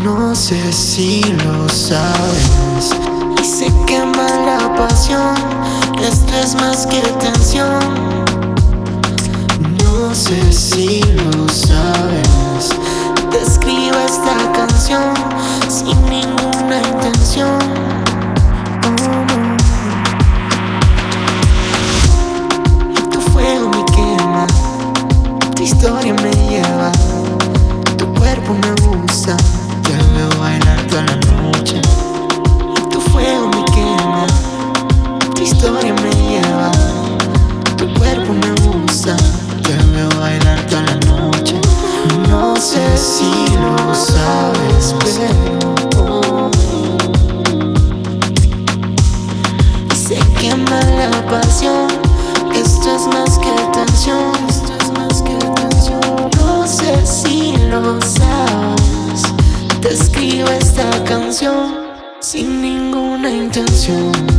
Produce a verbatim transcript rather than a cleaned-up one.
No sé si lo sabes y se quema la pasión. Esto es más que tensión. No sé si lo sabes. Te escribo esta canción sin ninguna intención. Oh, no. Y tu fuego me quema, tu historia me lleva, tu cuerpo me gusta. Te veo bailar toda la noche. Y tu fuego me quema, tu historia me lleva, tu cuerpo me gusta. Te veo bailar toda la noche. No sé si lo sabes, pero oh, y se quema la pasión. Esto es más que tensión. Esto es más que tensión. No sé si lo sabes. Te escribo esta canción sin ninguna intención.